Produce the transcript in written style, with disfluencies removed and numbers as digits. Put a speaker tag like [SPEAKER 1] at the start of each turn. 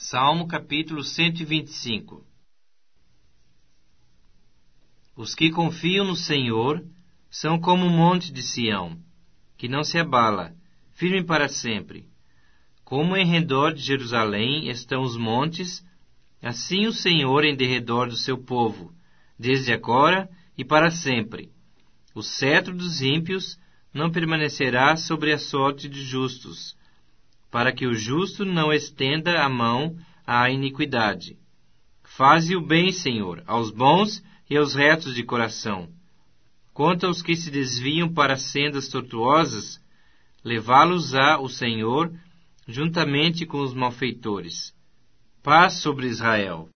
[SPEAKER 1] Salmo capítulo 125. Os que confiam no Senhor são como o monte de Sião, que não se abala, firme para sempre. Como em redor de Jerusalém estão os montes, assim o Senhor em derredor do seu povo, desde agora e para sempre. O cetro dos ímpios não permanecerá sobre a sorte de justos, para que o justo não estenda a mão à iniquidade. Faze o bem, Senhor, aos bons e aos retos de coração. Quanto aos que se desviam para sendas tortuosas, levá-los-á o Senhor, juntamente com os malfeitores. Paz sobre Israel.